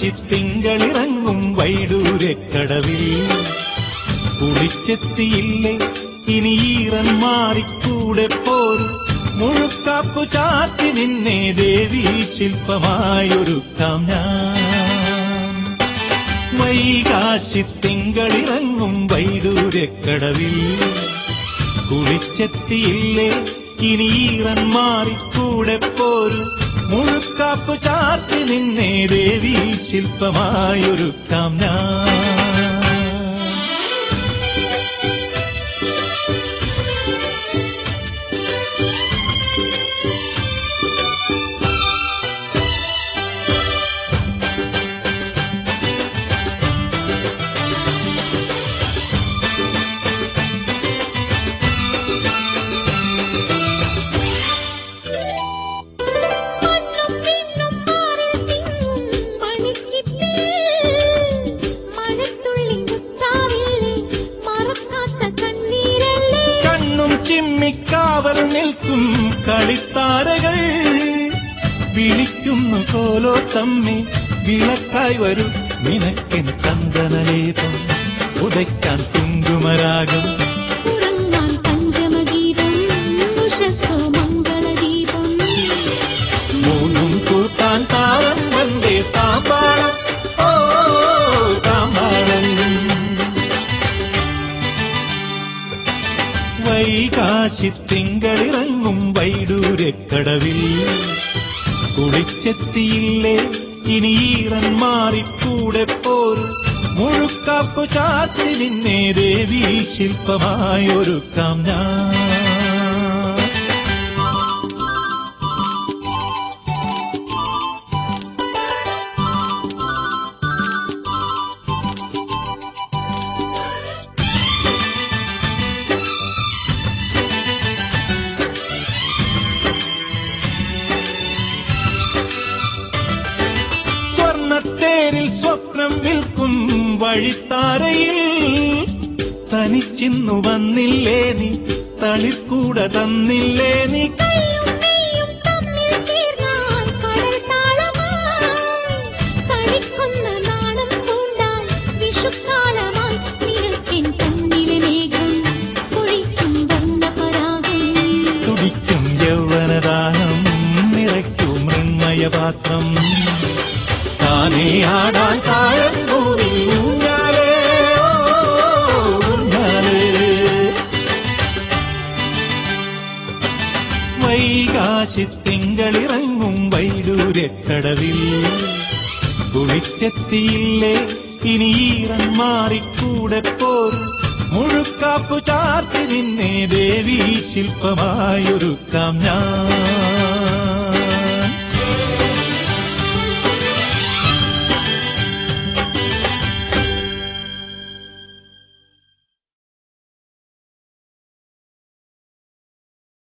വൈകാശിത്തിങ്കളിറങ്ങും വൈഡൂരക്കടവിൽ കുളിച്ചെത്തിയില്ലേ ഇനി ഈറൻ മാറിക്കൂടെ പോരും മുഴുക്കാപ്പു ചാത്തി നിന്നെ ദേവീ ശില്പമായൊരുക്കാം ഞാൻ. വൈകാശിത്തിങ്കളിറങ്ങും വൈഡൂരക്കടവിൽ കുളിച്ചെത്തിയില്ലേ ഇനി ഈറൻ മാറിക്കൂടെ പോരും മുഴുക്കാപ്പു ചാത്തി നിന്നെ ദേവീ ശില്പമായൊരുക്കാം ഞാൻ. ചിമ്മിക്കാവൽ നിൽക്കും കളിത്താരകൾ വിളിക്കുന്നു കോലോ തമ്മി വിളക്കായി വരും നിനക്കൻ ചന്ദനലേപം ഉദയ്ക്കാൻ കുങ്കുമരാഗം ഉറങ്ങാൻ പഞ്ചമഗീതം ഉഷസ്സോ മംഗളദീപം മൂന്നും കൂട്ടാൻ താളം വന്നേ താമ്പാളം ഓ താമ്പാളം. വൈകാശിത്തിങ്കളിറങ്ങും വൈഡൂരക്കടവിൽ കുളിച്ചെത്തിയില്ലേ ഇനി ഈറൻ മാറിക്കൂടെ പോരും മുഴുക്കാപ്പു ചാത്തി നിന്നെ ദേവീ ശില്പമായൊരുക്കാം ഞാൻ. സ്വർണത്തേരിൽ സ്വപ്നം വിൽക്കും വഴിത്താരയിൽ തനിച്ചിന്നു വന്നില്ലേ നീ തളിർക്കൂട തന്നില്ലേ നീ തുടിക്കും യൗവനദാനം നിറയ്ക്കും മൃണ്മയപാത്രം താനേ ആടാൻ താഴമ്പൂവിൽ ഊഞ്ഞാലേ ഊഞ്ഞാലേ. വൈകാശിത്തിങ്കളിറങ്ങും വൈഡൂരക്കടവിൽ കുളിച്ചെത്തിയില്ലേ ഇനി ഈറൻ മാറിക്കൂടെ പോരും മുഴുക്കാപ്പു ചാത്തി നിന്നെ ദേവീ ശില്പമായൊരുക്കാം ഞാൻ.